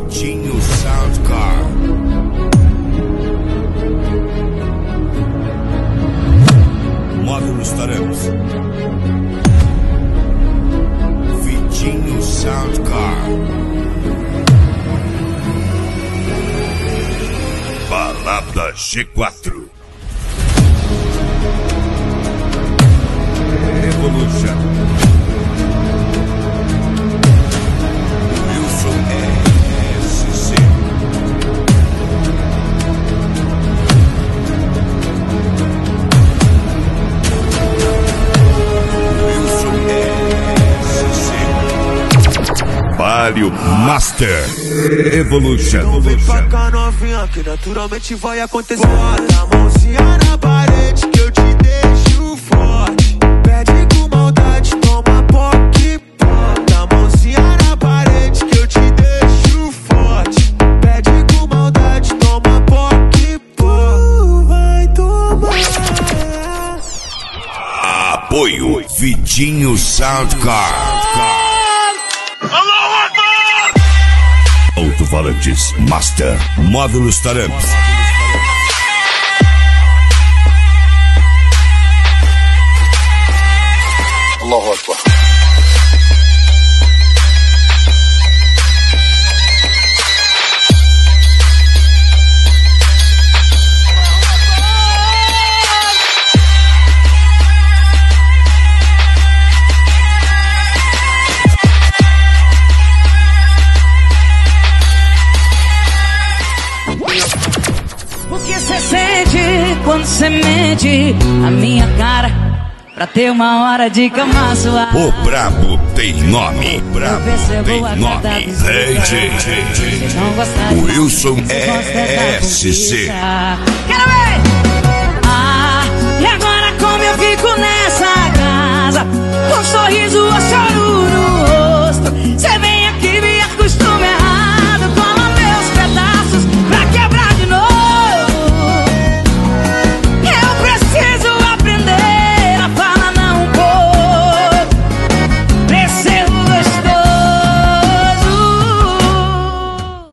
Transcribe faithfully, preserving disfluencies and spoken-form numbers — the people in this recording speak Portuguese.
Vitinho Soundcar. Módulos Tareus. Vitinho Soundcar. Balada G quatro. Evolution. Wilson S C. Wilson S C. Palio Master. Evolution. Então vem pra cá, novinha, que naturalmente vai acontecer. Bota a mãozinha na parede que eu te deixo forte. Pede com maldade, toma poque, bota a mãozinha na parede que eu te deixo forte. Pede com maldade, toma poque, pô, vai tomar. Apoio Vitinho Soundcar. Alto-falantes Master. Módulos Tareus. Allahu Akbar. O que cê sente quando cê mente a minha cara pra ter uma hora de cama suave? O brabo tem nome. O brabo tem nome. Hey, J J J. Wilson S C. Quero ver!